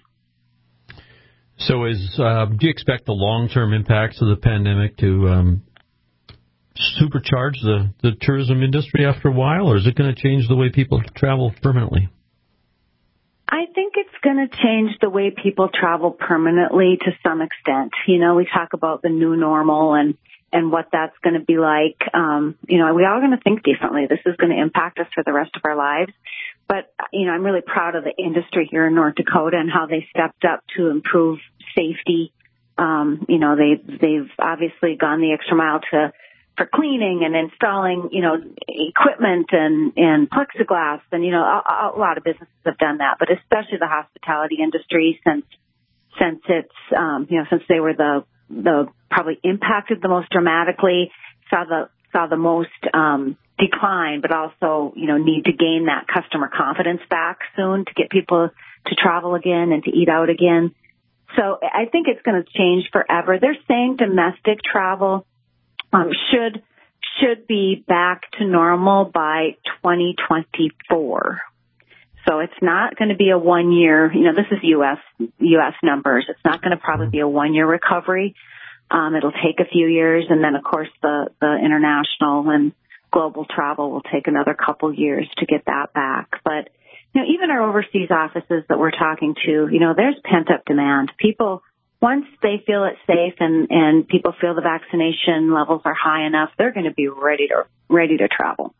So is, uh, do you expect the long-term impacts of the pandemic to, um, supercharge the, the tourism industry after a while, or is it going to change the way people travel permanently? I think it's going to change the way people travel permanently to some extent. You know, we talk about the new normal and, and what that's going to be like. Um, you know, we are going to think differently. This is going to impact us for the rest of our lives. But, you know, I'm really proud of the industry here in North Dakota and how they stepped up to improve safety. Um, you know, they, they've obviously gone the extra mile to, for cleaning and installing, you know, equipment and, and plexiglass. And, you know, a, a lot of businesses have done that, but especially the hospitality industry since, since it's, um, you know, since they were the, the probably impacted the most dramatically, saw the, saw the most, um, decline, but also, you know, need to gain that customer confidence back soon to get people to travel again and to eat out again. So I think it's going to change forever. They're saying domestic travel Um, should should be back to normal by twenty twenty-four. So it's not going to be a one year, you know, this is U S U S numbers. It's not going to probably be a one year recovery. Um, it'll take a few years, and then of course the the international and global travel will take another couple years to get that back. But you know, even our overseas offices that we're talking to, you know, there's pent up demand. People, once they feel it's safe and, and people feel the vaccination levels are high enough, they're going to be ready to ready to travel.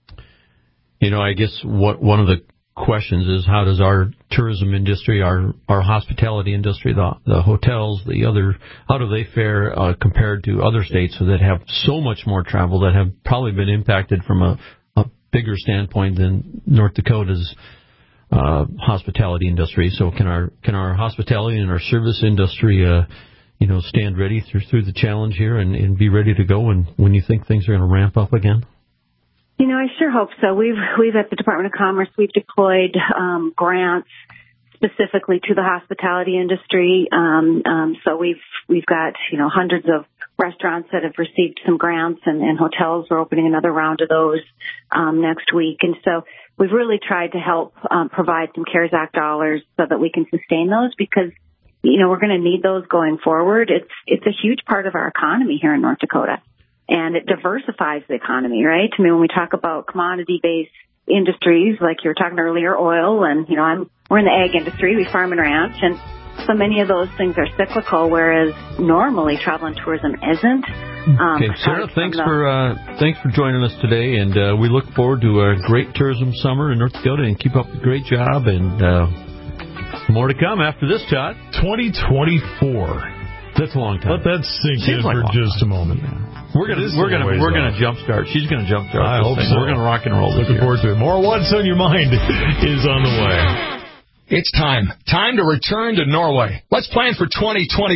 You know, I guess what one of the questions is, how does our tourism industry, our our hospitality industry, the the hotels, the other, how do they fare uh, compared to other states that have so much more travel, that have probably been impacted from a, a bigger standpoint than North Dakota's Uh, hospitality industry? So can our can our hospitality and our service industry, uh, you know, stand ready through through the challenge here and, and be ready to go when when you think things are going to ramp up again? You know, I sure hope so. We've we've at the Department of Commerce, we've deployed um, grants specifically to the hospitality industry. Um, um, so we've we've got you know hundreds of restaurants that have received some grants, and, and hotels are opening another round of those um, next week. And so we've really tried to help um, provide some CARES Act dollars so that we can sustain those, because, you know, we're going to need those going forward. It's it's a huge part of our economy here in North Dakota, and it diversifies the economy, right? I mean, when we talk about commodity-based industries, like you were talking earlier, oil, and, you know, I'm we're in the ag industry, we farm and ranch, and so many of those things are cyclical, whereas normally travel and tourism isn't. Um, okay, Sarah, thanks the, for uh, thanks for joining us today, and uh, we look forward to a great tourism summer in North Dakota, and keep up the great job, and uh, more to come after this, Todd. twenty twenty-four. That's a long time. Let that sink Seems in like for just a moment. We're gonna we're gonna we're gonna jumpstart. She's gonna jumpstart. I hope thing. so. We're gonna rock and roll. Looking forward to it. More What's on Your Mind is on the way. It's time. Time to return to Norway. Let's plan for twenty twenty-one.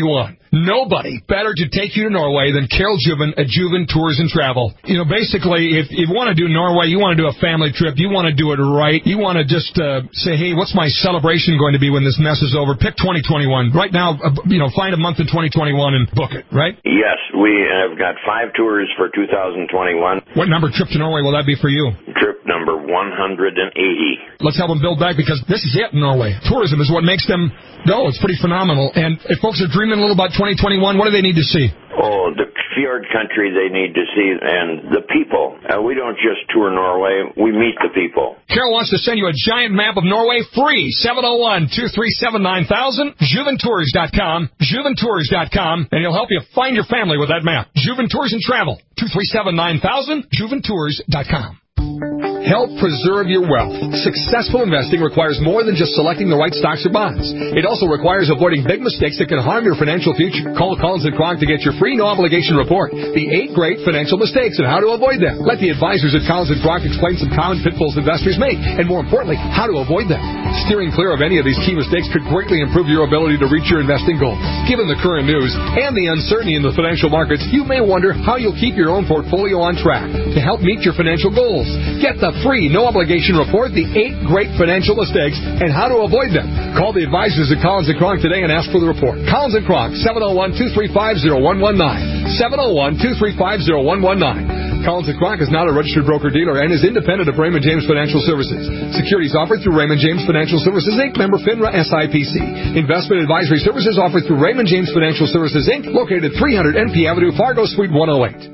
Nobody better to take you to Norway than Carol Juven at Juven Tours and Travel. You know, basically, if, if you want to do Norway, you want to do a family trip, you want to do it right, you want to just uh, say, hey, what's my celebration going to be when this mess is over? Pick twenty twenty-one. Right now, uh, you know, find a month in twenty twenty-one and book it, right? Yes, we have got five tours for two thousand twenty-one. What number trip to Norway will that be for you? Trip number one hundred eighty. Let's help them build back, because this is it in Norway. Tourism is what makes them go. It's pretty phenomenal. And if folks are dreaming a little about twenty twenty-one, what do they need to see? Oh, the fjord country they need to see, and the people. Uh, we don't just tour Norway, we meet the people. Carol wants to send you a giant map of Norway free. seven oh one, two three seven, nine thousand, juven tours dot com, juven tours dot com, and he'll help you find your family with that map. Juven Tours and Travel, two three seven, nine thousand, juven tours dot com. Help preserve your wealth. Successful investing requires more than just selecting the right stocks or bonds. It also requires avoiding big mistakes that can harm your financial future. Call Collins and Kronk to get your free no-obligation report, The Eight Great Financial Mistakes and How to Avoid Them. Let the advisors at Collins and Kronk explain some common pitfalls investors make, and more importantly, how to avoid them. Steering clear of any of these key mistakes could greatly improve your ability to reach your investing goals. Given the current news and the uncertainty in the financial markets, you may wonder how you'll keep your own portfolio on track to help meet your financial goals. Get the free no-obligation report, The Eight Great Financial Mistakes and How to Avoid Them. Call the advisors at Collins and Kronk today and ask for the report. Collins and Kronk, seven oh one, two three five, oh one one nine. seven oh one, two three five, oh one one nine. Collins and Kronk is not a registered broker-dealer and is independent of Raymond James Financial Services. Securities offered through Raymond James Financial Services, Incorporated. Member FINRA S I P C. Investment advisory services offered through Raymond James Financial Services, Incorporated. Located at three hundred N P Avenue, Fargo, Suite one oh eight.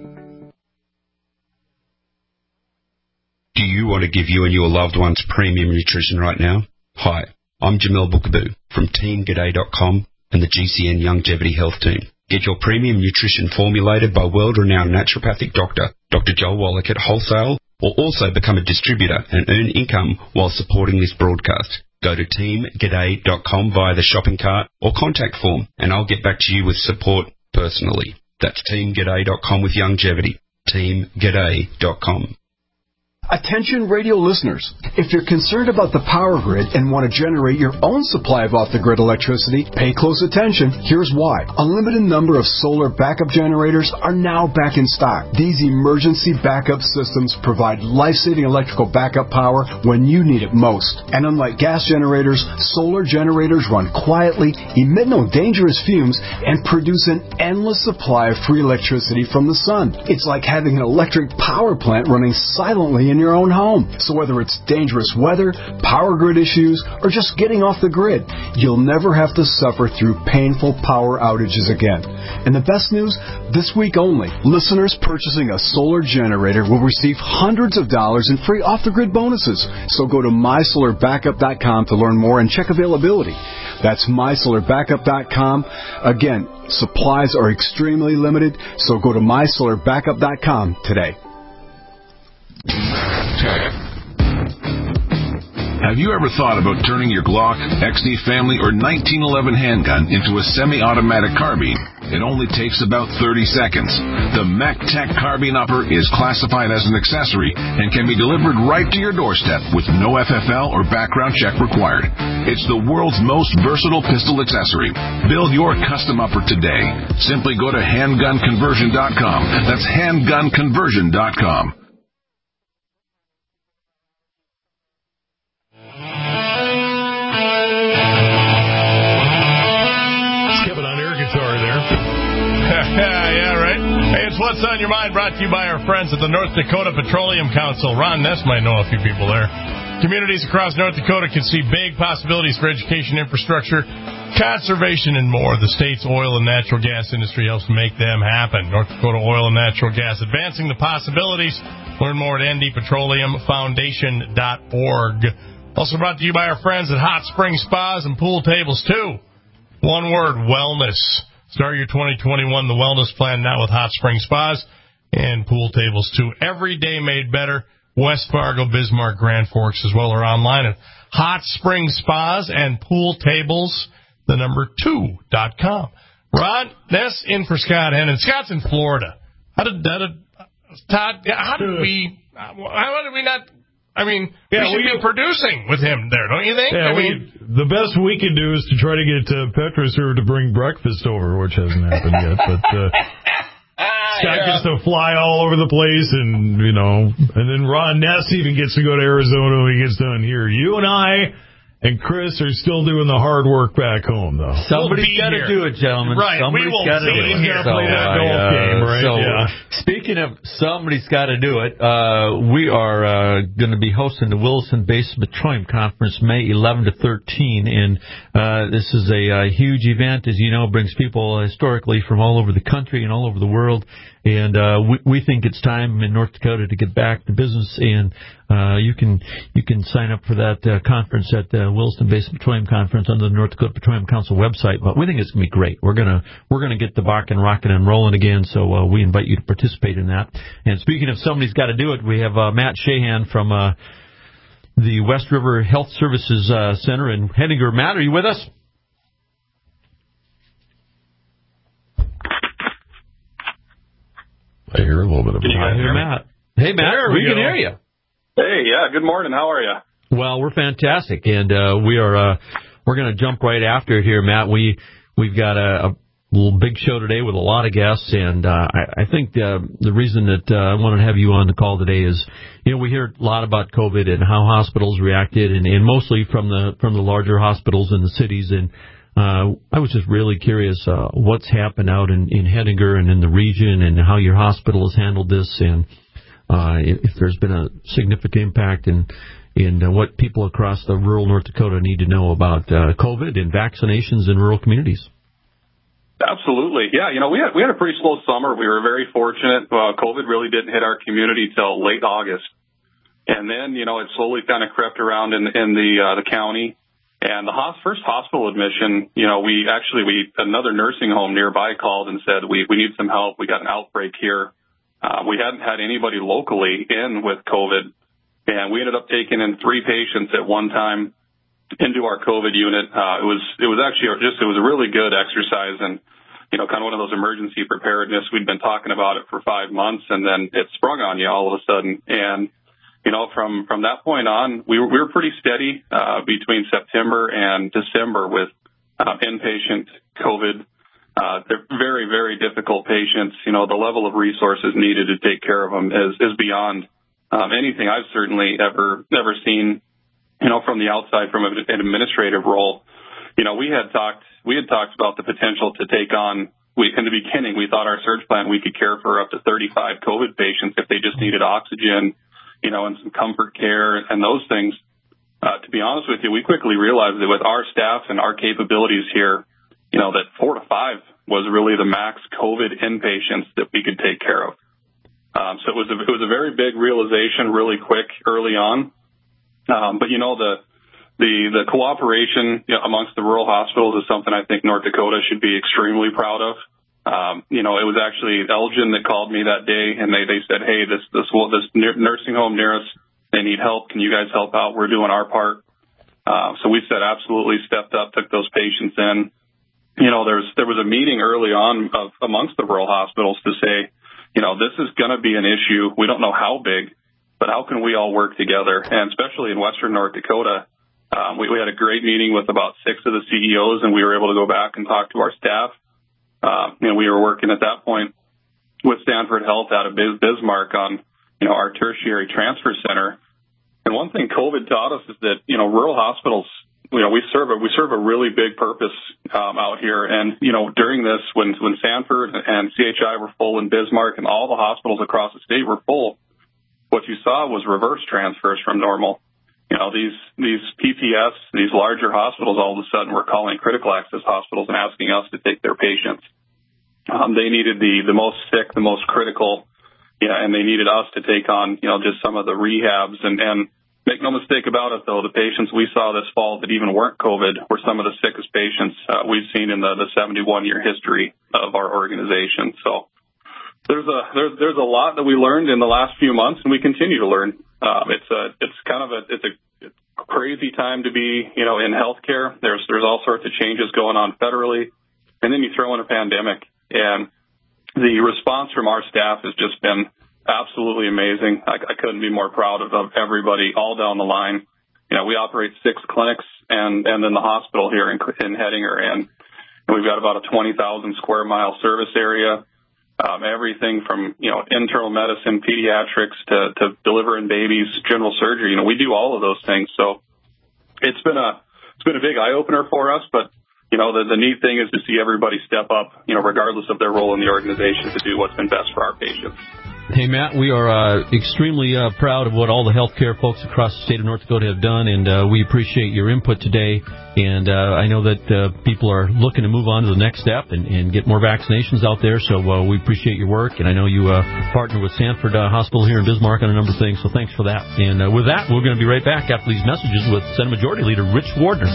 Do you want to give you and your loved ones premium nutrition right now? Hi, I'm Jamel Bookaboo from team g'day dot com and the G C N Longevity Health Team. Get your premium nutrition formulated by world-renowned naturopathic doctor, Doctor Joel Wallach at wholesale, or also become a distributor and earn income while supporting this broadcast. Go to team g'day dot com via the shopping cart or contact form, and I'll get back to you with support personally. That's team g'day dot com with longevity. team g'day dot com. Attention radio listeners, if you're concerned about the power grid and want to generate your own supply of off-the-grid electricity, pay close attention. Here's why. A limited number of solar backup generators are now back in stock. These emergency backup systems provide life-saving electrical backup power when you need it most. And unlike gas generators, solar generators run quietly, emit no dangerous fumes, and produce an endless supply of free electricity from the sun. It's like having an electric power plant running silently in your own home. So whether it's dangerous weather, power grid issues, or just getting off the grid, you'll never have to suffer through painful power outages again. And the best news, this week only, listeners purchasing a solar generator will receive hundreds of dollars in free off-the-grid bonuses. So go to my solar backup dot com to learn more and check availability. That's my solar backup dot com. Again, supplies are extremely limited, so go to my solar backup dot com today. Have you ever thought about turning your Glock, X D Family, or nineteen eleven handgun into a semi-automatic carbine? It only takes about thirty seconds. The MacTac Carbine Upper is classified as an accessory and can be delivered right to your doorstep with no F F L or background check required. It's the world's most versatile pistol accessory. Build your custom upper today. Simply go to handgun conversion dot com. That's handgun conversion dot com. Yeah, right. Hey, it's What's on Your Mind, brought to you by our friends at the North Dakota Petroleum Council. Ron Ness might know a few people there. Communities across North Dakota can see big possibilities for education, infrastructure, conservation, and more. The state's oil and natural gas industry helps make them happen. North Dakota Oil and Natural Gas, advancing the possibilities. Learn more at n d petroleum foundation dot org. Also brought to you by our friends at Hot Spring Spas and Pool Tables, too. One word, wellness. Start your twenty twenty-one The Wellness Plan now with Hot Spring Spas and Pool Tables, too. Every day made better. West Fargo, Bismarck, Grand Forks as well, or online at Hot Spring Spas and Pool Tables, the number two dot com. Ron, Ness in for Scott Hennon. Scott's in Florida. How did, how did Todd, how did we, how did we not I mean, Yeah, we should we- be producing with him there, don't you think? Yeah, I we, mean, the best we can do is to try to get uh, Petroser to bring breakfast over, which hasn't happened yet. But uh, Scott yeah. gets to fly all over the place, and you know, and then Ron Ness even gets to go to Arizona when he gets done here. You and I and Chris are still doing the hard work back home, though. Somebody's got to do it, gentlemen. Right, we Somebody's will got to be do it. here. Play that uh, golf game, right? So, Yeah. speaking of somebody's got to do it, uh, we are uh, going to be hosting the Wilson-based Metroim Conference May eleventh to thirteenth, and uh, this is a, a huge event, as you know, brings people historically from all over the country and all over the world. And uh, we, we think it's time in North Dakota to get back to business, and uh, you can you can sign up for that uh, conference at the Wilson-based Petroleum Conference under the North Dakota Petroleum Council website. But we think it's gonna be great. We're gonna we're gonna get the barking, rocking, and rolling again. So uh, we invite you to participate in that. And speaking of somebody's got to do it, we have uh, Matt Shahan from uh, the West River Health Services uh, Center in Hettinger. Matt, are you with us? I hear a little bit of Can you guys I hear hear me? Matt. Hey, Matt, There we, we can go. hear you. Hey, yeah, good morning. How are you? Well, we're fantastic, and uh, we are uh, we're going to jump right after it here, Matt. We we've got a, a little big show today with a lot of guests, and uh, I, I think uh, the reason that uh, I wanted to have you on the call today is, you know, we hear a lot about COVID and how hospitals reacted, and, and mostly from the from the larger hospitals in the cities. And uh, I was just really curious uh, what's happened out in, in Hettinger and in the region, and how your hospital has handled this, and uh, if, if there's been a significant impact in in uh, what people across the rural North Dakota need to know about uh, COVID and vaccinations in rural communities. Absolutely. Yeah, you know, we had we had a pretty slow summer. We were very fortunate. Uh, COVID really didn't hit our community till late August. And then, you know, it slowly kind of crept around in in the uh, the county. And the hos- first hospital admission, you know, we actually we another nursing home nearby called and said, we we need some help. We got an outbreak here. Uh, we hadn't had anybody locally in with COVID. And we ended up taking in three patients at one time into our COVID unit. Uh, it was, it was actually just, it was a really good exercise, and, you know, kind of one of those emergency preparedness. We'd been talking about it for five months and then it sprung on you all of a sudden. And, you know, from, from that point on, we were, we were pretty steady, uh, between September and December with, uh, inpatient COVID. Uh, they're very, very difficult patients. You know, the level of resources needed to take care of them is, is beyond, um, anything I've certainly ever, ever seen. You know, from the outside, from an administrative role, you know, we had talked, we had talked about the potential to take on, we, in the beginning, we thought our surge plan, we could care for up to thirty-five COVID patients if they just needed oxygen, you know, and some comfort care and those things. Uh, to be honest with you, we quickly realized that with our staff and our capabilities here, you know, that four to five was really the max COVID inpatients that we could take care of. Um, so it was a, it was a very big realization really quick early on. Um, but, you know, the the the cooperation, you know, amongst the rural hospitals is something I think North Dakota should be extremely proud of. Um, you know, it was actually Elgin that called me that day, and they, they said, hey, this this this nursing home near us, they need help. Can you guys help out? We're doing our part. Uh, so we said absolutely, stepped up, took those patients in. You know, there's there was a meeting early on of, amongst the rural hospitals to say, you know, this is going to be an issue. We don't know how big, but how can we all work together? And especially in western North Dakota, um, we, we had a great meeting with about six of the C E Os, and we were able to go back and talk to our staff. Uh, and we were working at that point with Stanford Health out of Bis- Bismarck on, you know, our tertiary transfer center. And one thing COVID taught us is that, you know, rural hospitals, you know, we serve a, we serve a really big purpose, um, out here. And, you know, during this, when, when Sanford and C H I were full in Bismarck and all the hospitals across the state were full, what you saw was reverse transfers from normal. You know, these, these P P S, these larger hospitals, all of a sudden were calling critical access hospitals and asking us to take their patients. Um, they needed the, the most sick, the most critical, yeah, and they needed us to take on, you know, just some of the rehabs. And, and make no mistake about it, though, the patients we saw this fall that even weren't COVID were some of the sickest patients uh, we've seen in the, the seventy-one year history of our organization. So there's a there's there's a lot that we learned in the last few months, and we continue to learn. Um, it's a it's kind of a it's a crazy time to be, you know, in healthcare. There's there's all sorts of changes going on federally, and then you throw in a pandemic, and the response from our staff has just been absolutely amazing. I, I couldn't be more proud of, of everybody all down the line. You know, we operate six clinics and, and then the hospital here in, in Hettinger, and we've got about a twenty thousand square mile service area. Um, everything from, you know, internal medicine, pediatrics to, to delivering babies, general surgery. You know, we do all of those things. So it's been a, it's been a big eye opener for us, but you know, the, the neat thing is to see everybody step up, you know, regardless of their role in the organization to do what's been best for our patients. Hey, Matt, we are uh, extremely uh, proud of what all the healthcare folks across the state of North Dakota have done, and uh, we appreciate your input today. And uh, I know that uh, people are looking to move on to the next step and, and get more vaccinations out there, so uh, we appreciate your work. And I know you uh, partner with Sanford uh, Hospital here in Bismarck on a number of things, so thanks for that. And uh, with that, we're going to be right back after these messages with Senate Majority Leader Rich Wardner.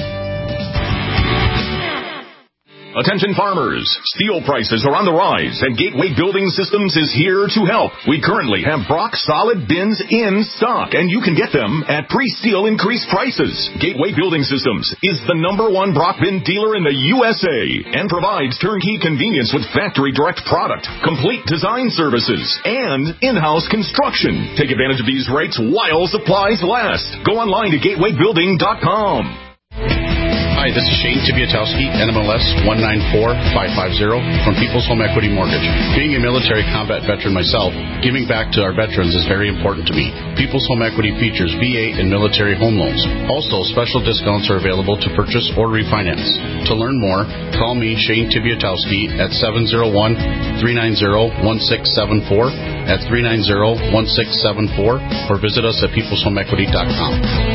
Attention farmers, steel prices are on the rise and Gateway Building Systems is here to help. We currently have Brock solid bins in stock and you can get them at pre-steel increased prices. Gateway Building Systems is the number one Brock bin dealer in the U S A and provides turnkey convenience with factory direct product, complete design services, and in-house construction. Take advantage of these rates while supplies last. Go online to gateway building dot com. Hi, this is Shane Tibiatowski, N M L S one nine four five five zero from People's Home Equity Mortgage. Being a military combat veteran myself, giving back to our veterans is very important to me. People's Home Equity features V A and military home loans. Also, special discounts are available to purchase or refinance. To learn more, call me, Shane Tibiatowski, at seven zero one, three nine zero, one six seven four, at three nine zero, one six seven four, or visit us at peoples home equity dot com.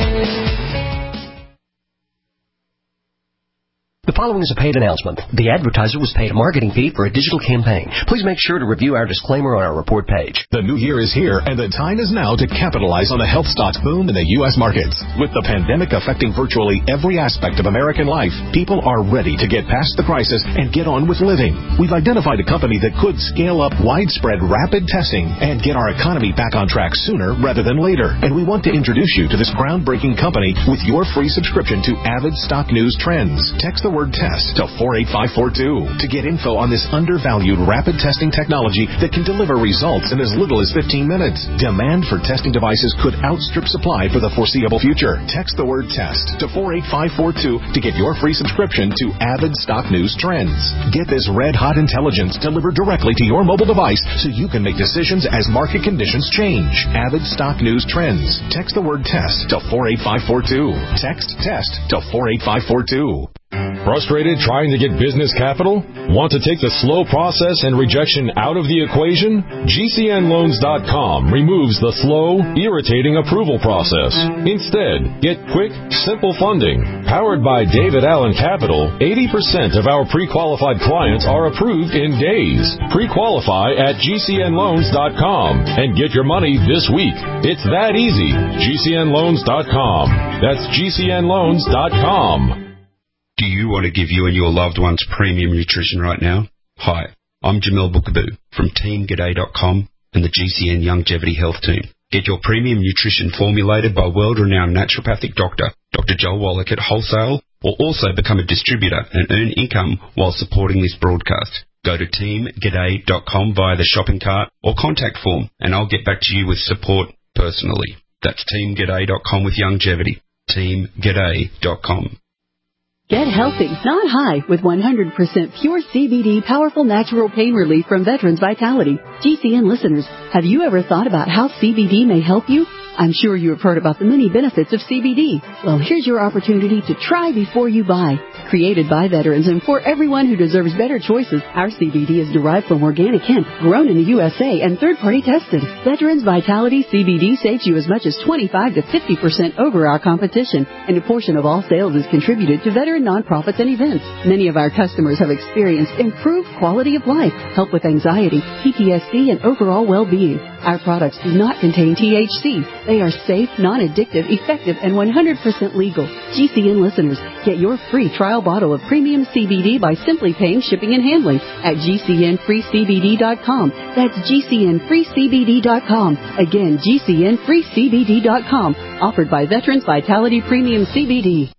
The following is a paid announcement. The advertiser was paid a marketing fee for a digital campaign. Please make sure to review our disclaimer on our report page. The new year is here, and the time is now to capitalize on the health stocks boom in the U S markets. With the pandemic affecting virtually every aspect of American life, people are ready to get past the crisis and get on with living. We've identified a company that could scale up widespread rapid testing and get our economy back on track sooner rather than later. And we want to introduce you to this groundbreaking company with your free subscription to Avid Stock News Trends. Text the word test to four eight five four two to get info on this undervalued rapid testing technology that can deliver results in as little as fifteen minutes. Demand for testing devices could outstrip supply for the foreseeable future. Text the word test to four eight five four two to get your free subscription to Avid Stock News Trends. Get this red-hot intelligence delivered directly to your mobile device so you can make decisions as market conditions change. Avid Stock News Trends. Text the word test to four eight five four two. Text test to four eight five four two. Frustrated trying to get business capital? Want to take the slow process and rejection out of the equation? G C N loans dot com removes the slow, irritating approval process. Instead, get quick, simple funding. Powered by David Allen Capital, eighty percent of our pre-qualified clients are approved in days. Pre-qualify at G C N loans dot com and get your money this week. It's that easy. G C N loans dot com. That's G C N loans dot com. Do you want to give you and your loved ones premium nutrition right now? Hi, I'm Jamel Bookaboo from team g'day dot com and the G C N Longevity Health Team. Get your premium nutrition formulated by world-renowned naturopathic doctor, Doctor Joel Wallach at wholesale, or also become a distributor and earn income while supporting this broadcast. Go to team g'day dot com via the shopping cart or contact form, and I'll get back to you with support personally. That's team g'day dot com with longevity. team g'day dot com. Get healthy, not high, with one hundred percent pure C B D powerful natural pain relief from Veterans Vitality. G C N listeners, have you ever thought about how C B D may help you? I'm sure you have heard about the many benefits of C B D. Well, here's your opportunity to try before you buy. Created by veterans and for everyone who deserves better choices, our C B D is derived from organic hemp, grown in the U S A and third-party tested. Veterans Vitality C B D saves you as much as twenty-five to fifty percent over our competition, and a portion of all sales is contributed to veteran nonprofits and events. Many of our customers have experienced improved quality of life, help with anxiety, P T S D, and overall well-being. Our products do not contain T H C. They are safe, non-addictive, effective, and one hundred percent legal. G C N listeners, get your free trial bottle of premium C B D by simply paying shipping and handling at G C N free C B D dot com. That's G C N free C B D dot com. Again, G C N free C B D dot com. Offered by Veterans Vitality Premium C B D.